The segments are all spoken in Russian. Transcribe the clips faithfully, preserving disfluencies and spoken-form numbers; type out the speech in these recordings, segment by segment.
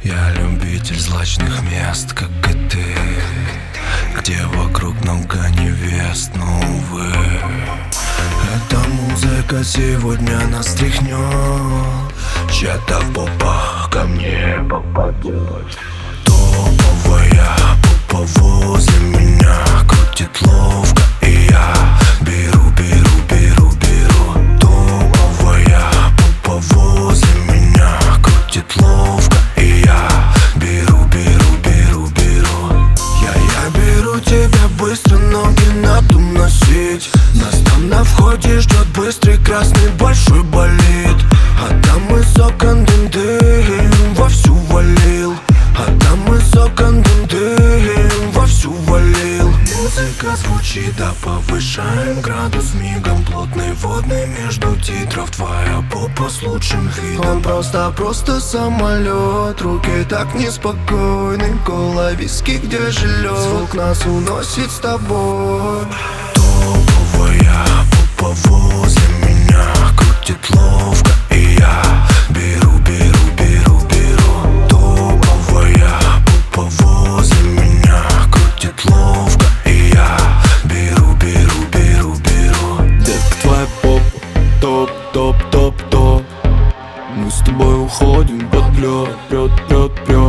Я любитель злачных мест, как и ты, где вокруг много невест, но, увы, эта музыка сегодня нас тряхнет. Чья-то попа ко мне попадет. Топовая попа возле меня крутит ловко, и я беру, беру, беру, беру. Топовая попа возле меня крутит ловко, и я беру, беру, беру, беру. Я, я беру тебя быстро, ноги надо носить. Нас там на входе ждет быстрый красный большой болид. А там из окон дым-дым вовсю валил. А там из окон дым-дым вовсю валил. Музыка звучит, да повышаем градус мигом. Плотный водный между титров, твоя попа с лучшим видом. Он просто, просто самолет, руки так неспокойны. Кола, виски, где жилет, звук нас уносит с тобой. Топовая попа возле меня крутит ловко, и я беру, беру, беру, беру. Топовая попа возле меня крутит ловко, и я беру, беру, беру, беру. Детка, твоя попа топ, топ, топ, топ. Мы с тобой уходим под лед, прет, прет,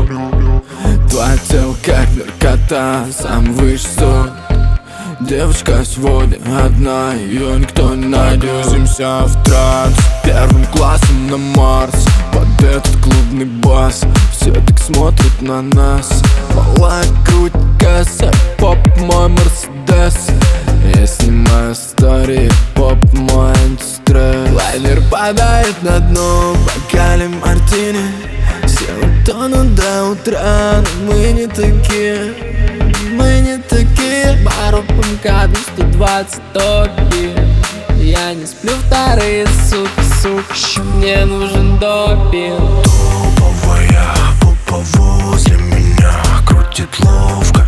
прет. Твое тело как наркота, сам высший. Девочка сегодня одна, ее никто не найдет. Грузимся в транс, первым классом на Марс. Под этот клубный бас все так смотрят на нас. Малая круть, касса, поп мой Мерседес. Я снимаю стори, поп мой антистресс. Лайнер падает на дно, бокале мартини. Села тонут до утра, но мы не такие. Мы не такие. Бару ПМК сто двадцать топит. Я не сплю вторые сутки, сука. Мне нужен допинг. Топовая попа возле меня крутит ловко,